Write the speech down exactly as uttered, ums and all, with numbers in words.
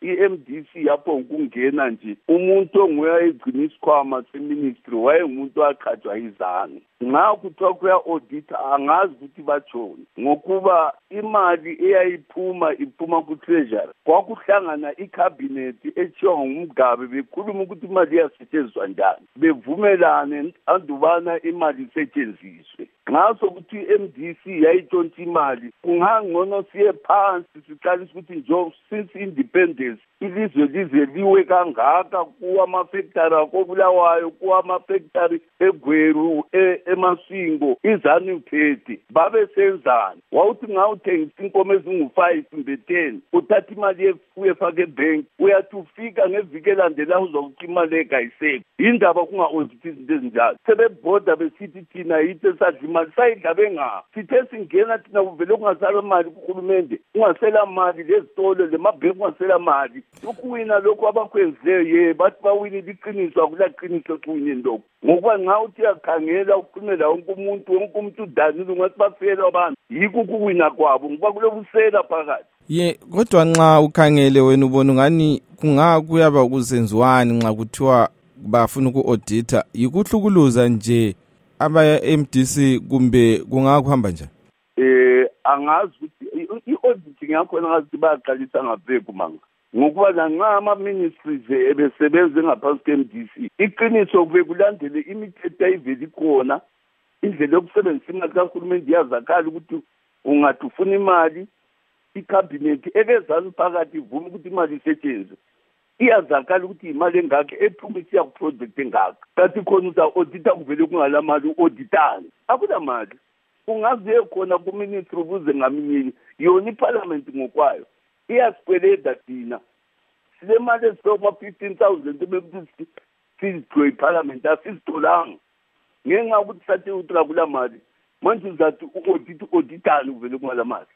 i-M D C yapho ukungena nje umuntu onguye egcina isikhwama seministry wayengumuntu waqhathwa izange nxa kuthiwa kuya audit angazi ukuthi batshoni ngokuba imali eyayiphuma iphuma ku-treasury kwakuhlangana i-cabinet ethiwa ngumgabe bekhuluma ukuthi imali iyasetshenziswa njani bevumelane andubana imali isetshenziswe ngaso ukuthi i-M D C yayitshontsha imali kungangcono siye phansi siqalise ukuthi nje since independence ilizwe lize liwe kangaka kuwamafektari akobulawayo kuwamafektari egweru emaswingo izani uphethe babe senzani wawuthi ngawuthengisa inkomo ezingu-five mbe ten uthatha imali uyefaka ebank uyathi ufika ngeviki elandelayo uzokuthi imali engayiseki yindaba kunga-audit izinto ezinjalo sebebhoda besithi thina yithi esadla imali sayidla bengafi sithe singena thina kuvele kungasala mali kuhulumende kungasela mali lezitolo lemabhenki kungasela mali ukuwina lokhu abakwenzileyo ye bathi bawinile iqiniso akulaqiniso kuwinini lokhu ngokuba nxa uthi yakhangela uqinela wonke umuntu wonke umuntu udanile ungathi bafela abantu yikho ukuwina kwabo ngoba kulobusela phakathi ye kodwa nxa ukhangele wena ubona ngani kungakuyaba ukuzenziwani nxa kuthiwa bafuna uku-audita yikuhlukuluza nje abaya-M D C kumbe kungakuhamba njani eh angazi ukuthi i-auditing yakhona ngathi bayaqalisa ngabheku manga ngokuba lanxa ama-ministries ebesebenze ngaphansi kwe-M D C iqiniso kube kulandele imithetho ayivele ikhona indlela yokusebenzisa imali kahulumende iyazakala ukuthi ungathi ufuna imali ikhabhinethi ekezani phakathi ivume ukuthi imali isetshenzwe iyazakala ukuthi imali engakho ephuma isiya kuproject engakho kanti khona uza-audita kuvele kungala mali u-auditani akula mali ungaziye khona kuministry ukuze ngaminye yona iparliament ngokwayo iyasikweleda thina sile mali esizoma-fifteen thousand ebekuthi sizigcwe iparliament asizitholanga ngenxa yokuthi sathi uthula kula mali manje uzathi u-audit u-auditani kuvele kungala mali